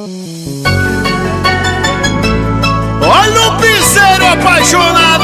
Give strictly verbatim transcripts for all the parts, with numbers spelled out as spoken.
Olha o piseiro apaixonado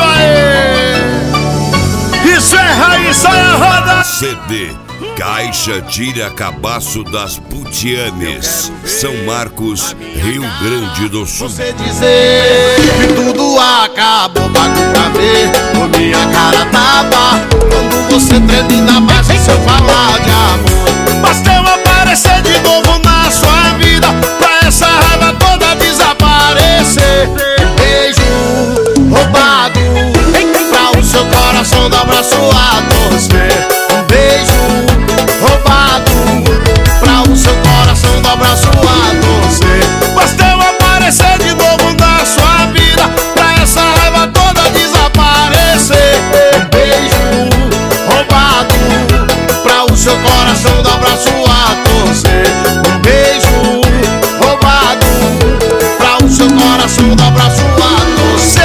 aí! Isso é Raíssa na roda! C D Caixa Tira Cabaço das Putianes, São Marcos, Rio Grande do Sul. Você dizer que tudo acabou, bagu pra ver, com minha cara tapa. Quando você treme na base, se eu falar de amor, basta eu aparecer de novo na sua vida, pra essa raiva toda desaparecer. Beijo roubado, pra o seu coração dobrar sua torcer. Um beijo roubado, pra o seu coração dobrar sua torcer. Basta eu aparecer de novo na sua vida, pra essa raiva toda desaparecer. Um beijo roubado, pra o seu coração dobrar sua torcer. Um beijo roubado, pra o seu coração dobrar sua torcer.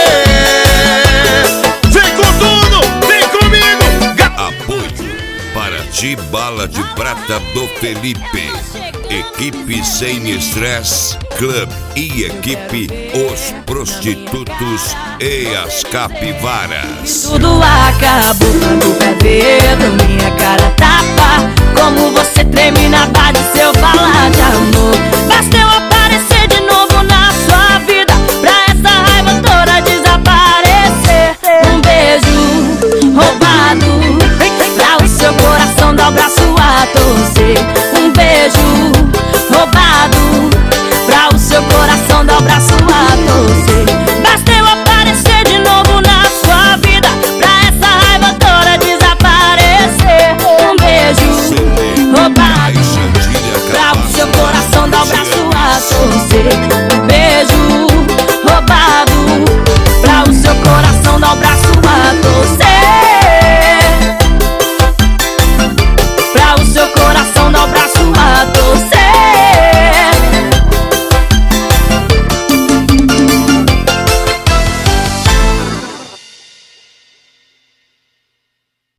Vem com tudo, vem comigo. Apoio Paraty Bala de Prata do Felipe, Equipe Sem Estresse Club e Equipe Os Prostitutos e as Capivaras. Tudo acabou quando vai ver na minha cara tapa. Como você treme na base se eu falar de amor. Basta eu aparecer de novo na sua vida, pra essa raiva toda desaparecer. Um beijo roubado, pra o seu coração dobrar sua torcer. Um beijo roubado, pra o seu coração dobrar sua torcer. Basta eu aparecer de novo na sua vida, pra essa raiva toda desaparecer. Um beijo roubado, pra o seu coração dobrar sua torcer.